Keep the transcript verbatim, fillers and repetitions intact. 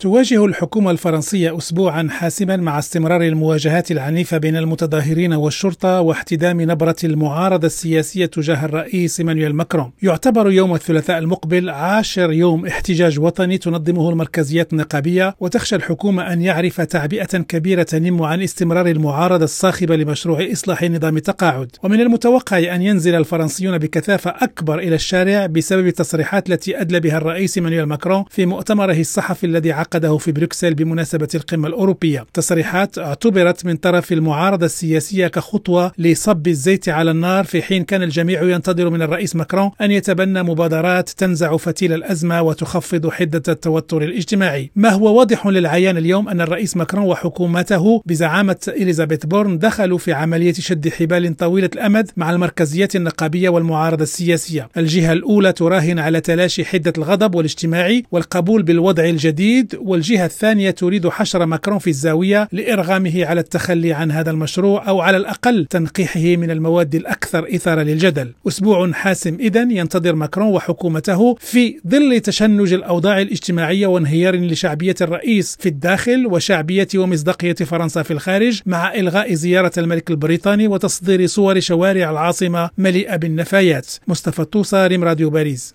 تواجه الحكومة الفرنسية أسبوعا حاسما مع استمرار المواجهات العنيفة بين المتظاهرين والشرطة واحتدام نبرة المعارضة السياسية تجاه الرئيس إيمانويل ماكرون. يعتبر يوم الثلاثاء المقبل عاشر يوم احتجاج وطني تنظمه المركزيات النقابية، وتخشى الحكومة أن يعرف تعبئة كبيرة تنم عن استمرار المعارضة الصاخبة لمشروع إصلاح نظام التقاعد. ومن المتوقع أن ينزل الفرنسيون بكثافة أكبر إلى الشارع بسبب التصريحات التي أدلى بها الرئيس إيمانويل ماكرون في مؤتمره الصحفي الذي عقده في بروكسل بمناسبة القمة الأوروبية. تصريحات اعتبرت من طرف المعارضة السياسية كخطوة لصب الزيت على النار، في حين كان الجميع ينتظر من الرئيس ماكرون أن يتبنى مبادرات تنزع فتيل الأزمة وتخفض حدة التوتر الاجتماعي. ما هو واضح للعيان اليوم أن الرئيس ماكرون وحكومته بزعامة إليزابيث بورن دخلوا في عملية شد حبال طويلة الأمد مع المركزيات النقابية والمعارضة السياسية. الجهة الأولى تراهن على تلاشي حدة الغضب والاجتماعي والقبول بالوضع الجديد، والجهة الثانية تريد حشر ماكرون في الزاوية لإرغامه على التخلي عن هذا المشروع، أو على الأقل تنقيحه من المواد الأكثر إثارة للجدل. أسبوع حاسم إذن ينتظر ماكرون وحكومته في ظل تشنج الأوضاع الاجتماعية وانهيار لشعبية الرئيس في الداخل وشعبية ومصداقية فرنسا في الخارج، مع إلغاء زيارة الملك البريطاني وتصدير صور شوارع العاصمة مليئة بالنفايات. مصطفى الطوسة، ريم راديو باريس.